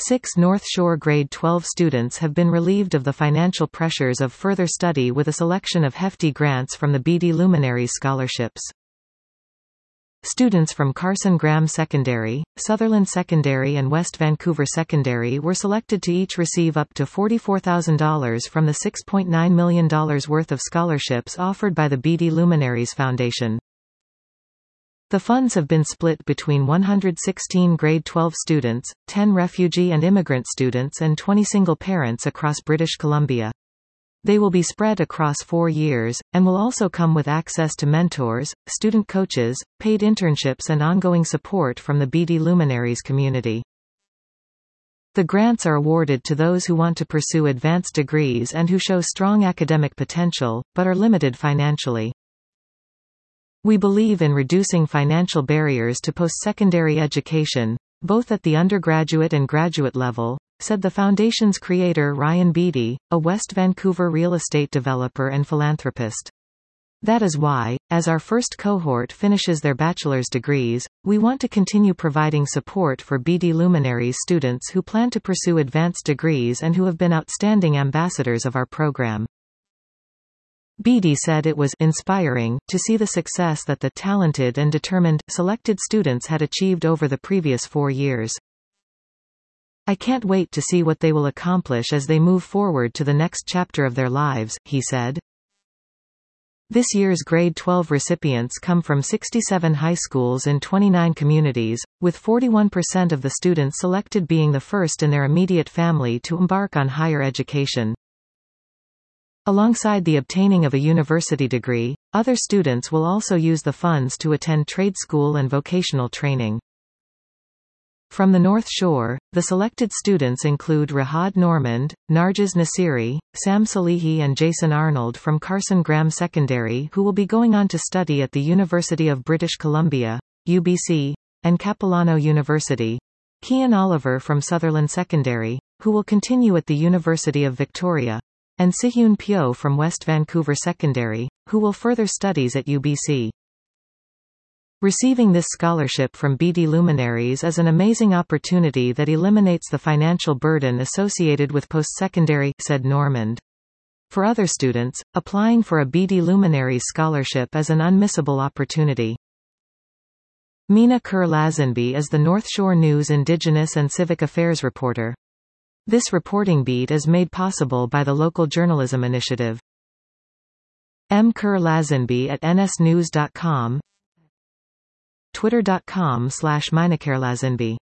6 North Shore Grade 12 students have been relieved of the financial pressures of further study with a selection of hefty grants from the Beatty Luminaries scholarships. Students from Carson Graham Secondary, Sutherland Secondary and West Vancouver Secondary were selected to each receive up to $44,000 from the $6.9 million worth of scholarships offered by the Beatty Luminaries Foundation. The funds have been split between 116 Grade 12 students, 10 refugee and immigrant students and 20 single parents across British Columbia. They will be spread across 4 years, and will also come with access to mentors, student coaches, paid internships and ongoing support from the Beatty Luminaries community. The grants are awarded to those who want to pursue advanced degrees and who show strong academic potential, but are limited financially. We believe in reducing financial barriers to post-secondary education, both at the undergraduate and graduate level, said the Foundation's creator Ryan Beatty, a West Vancouver real estate developer and philanthropist. That is why, as our first cohort finishes their bachelor's degrees, we want to continue providing support for Beatty Luminaries students who plan to pursue advanced degrees and who have been outstanding ambassadors of our program. Beatty said it was inspiring to see the success that the talented and determined, selected students had achieved over the previous 4 years. I can't wait to see what they will accomplish as they move forward to the next chapter of their lives, he said. This year's Grade 12 recipients come from 67 high schools in 29 communities, with 41% of the students selected being the first in their immediate family to embark on higher education. Alongside the obtaining of a university degree, other students will also use the funds to attend trade school and vocational training. From the North Shore, the selected students include Rahad Normand, Narges Nasiri, Sam Salihi and Jason Arnold from Carson Graham Secondary who will be going on to study at the University of British Columbia, UBC, and Capilano University. Kian Oliver from Sutherland Secondary, who will continue at the University of Victoria, and Sihyun Pyo from West Vancouver Secondary, who will further studies at UBC. Receiving this scholarship from Beatty Luminaries is an amazing opportunity that eliminates the financial burden associated with post-secondary, said Normand. For other students, applying for a Beatty Luminaries scholarship is an unmissable opportunity. Mina Kerr-Lazenby is the North Shore News Indigenous and Civic Affairs reporter. This reporting beat is made possible by the Local Journalism Initiative. M. Kerr-Lazenby at nsnews.com, twitter.com/minakerlazenby